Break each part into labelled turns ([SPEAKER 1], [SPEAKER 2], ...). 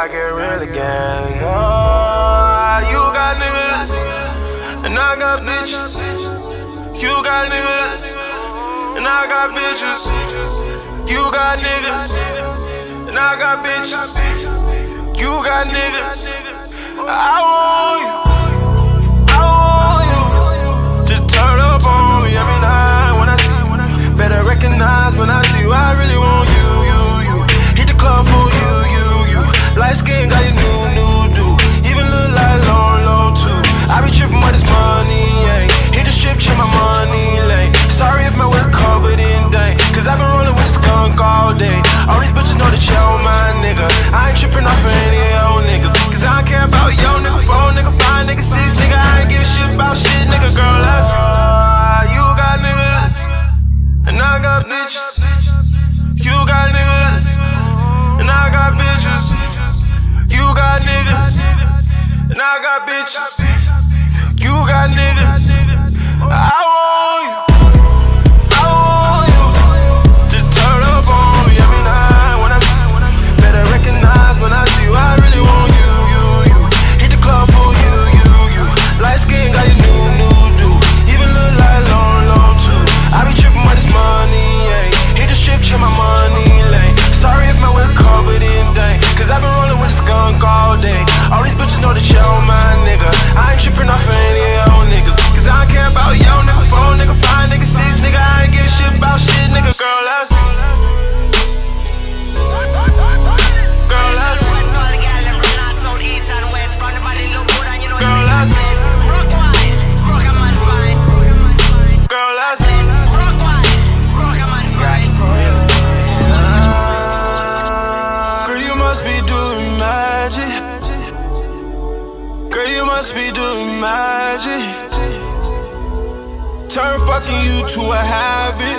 [SPEAKER 1] I get real again. Oh, you got niggas, and I got bitches. You got niggas, and I got bitches. You got niggas, and I got bitches. You got niggas. I want you to turn up on me every night when I see you. Better recognize when I see you. I really want you. Hit the club for you. Light skin got you new do. Even look like low too. I be tripping with this money, yeah. Hit the strip, check my money lane. Sorry if my work covered in dang, cause I been rolling with a skunk all day. All these bitches know that you're my nigga. I ain't tripping off of any old niggas, cause I don't care about yo nigga, 4 nigga, 5 nigga, 6 nigga. I ain't give a shit about shit, nigga, girl, that's you got niggas, and I got bitches. You got niggas, and I got bitches. You got niggas, and I got bitches. You got niggas. I want you to turn up on me every night when I see you. Better recognize when I see you. I really want you. Hit the club for you. Light skin got you new do. Even look like low too. I be tripping with this money, yeah. Hit the strip, check my money lane. Sorry if my whip covered in dang, cause I been rolling with a skunk all day. All these bitches know that you're my nigga. I ain't tripping off of any old niggas, cause I don't care about yo nigga, 4 nigga, 5 nigga, 6 nigga. I ain't give a shit about shit, nigga, girl, that's girl, that's be doing magic. Turn fucking you to a habit.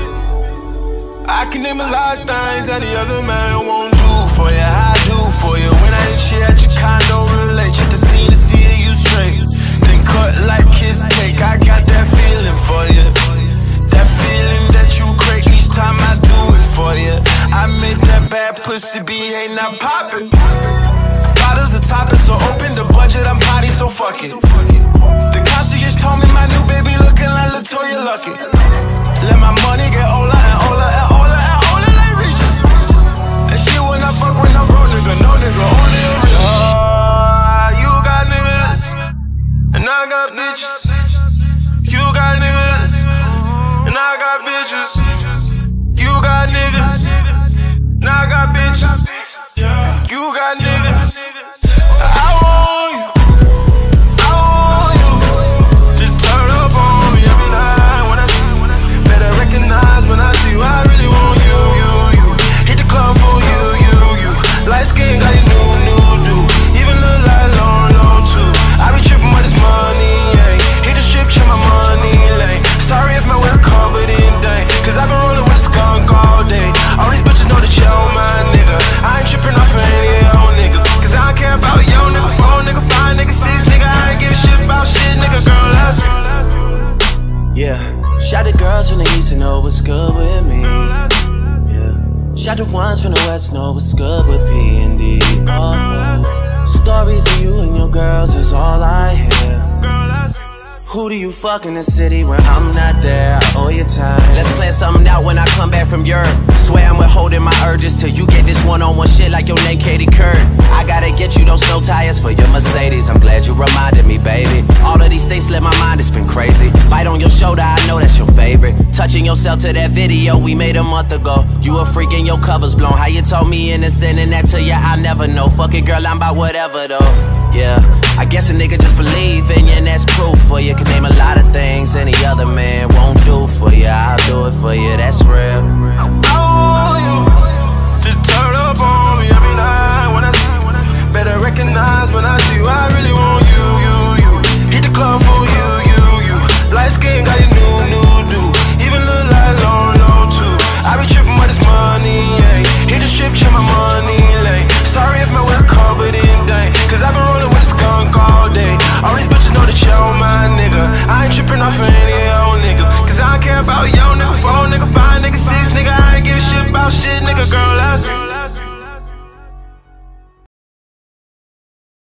[SPEAKER 1] I can name a lot of things that the other man won't do for you. I do for you. When I ain't shit at your condo, relate. Check the scene to see you straight. Then cut like kiss cake. I got that feeling for you. That feeling that you crave each time I do it for you. I make that bad pussy be ain't not poppin'. Bottles the topic, so open the budget, I'm potty, so fuck it. The concierge told me my new baby looking like Latoya Lucky. Let my money get older and older and older and older like Regis. And shit when I fuck with no bro nigga, no nigga, only a rich. You got niggas, and I got bitches. You got niggas, and I got bitches. You got niggas, and I got bitches. You got niggas. I want you to turn up on me every night when I see you. Better recognize when I see you. I really want you. Hit the club for you. Light skin got you new do. Even look like low too. I be tripping with this money, yeah. Hit the strip, check my money lane. Sorry if my whip covered in dang, cause I been rolling with a skunk all day. All these bitches know that you're my nigga. I ain't tripping off of any old niggas, cause I don't care about yo nigga, 4 nigga, 5 nigga, 6 nigga. I ain't give a shit about shit, nigga, girl, that's
[SPEAKER 2] yeah. Shout to girls from the east and know what's good with me. Yeah. Shout to ones from the west, know what's good with P&D. Oh. Stories of you and your girls is all I hear. Who do you fuck in the city when I'm not there? I owe you time.
[SPEAKER 3] Let's plan something out when I come back from Europe. Swear I'm withholding my urges till you get this one-on-one shit like your name Katie Couric. I gotta get you those snow tires for your Mercedes. I'm glad you reminded me, baby. All of these things slip my mind, it's been crazy. Bite on your shoulder, I know that's your favorite. Touching yourself to that video we made a month ago. You a freak and your cover's blown. How you told me innocent and that to you, I'll never know. Fuck it, girl, I'm about whatever though. Yeah, I guess a nigga just believe in you and that's proof for you. Can name a lot of things any other man won't do for you. I'll do it for you, that's real.